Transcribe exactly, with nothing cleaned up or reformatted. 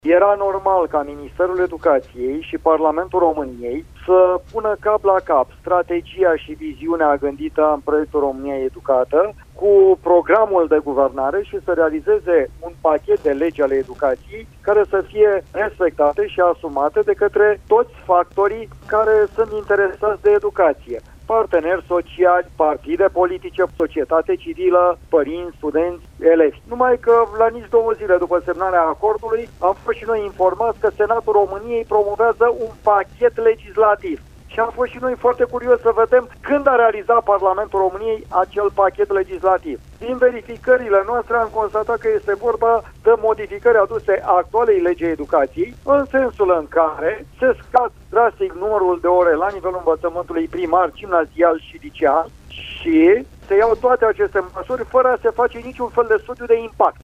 Era normal ca Ministerul Educației și Parlamentul României să pună cap la cap strategia și viziunea gândită în proiectul România Educată cu programul de guvernare și să realizeze un pachet de legi ale educației care să fie respectate și asumate de către toți factorii care sunt interesați de educație. Parteneri sociali, partide politice, societate civilă, părinți, studenți, elevi. Numai că la nici două zile după semnarea acordului am fost și noi informați că Senatul României promovează un pachet legislativ. Și am fost și noi foarte curioși să vedem când a realizat Parlamentul României acel pachet legislativ. Din verificările noastre am constatat că este vorba de modificări aduse actualei legii educației, în sensul în care se scad drastic numărul de ore la nivelul învățământului primar, gimnazial și liceal și se iau toate aceste măsuri fără a se face niciun fel de studiu de impact.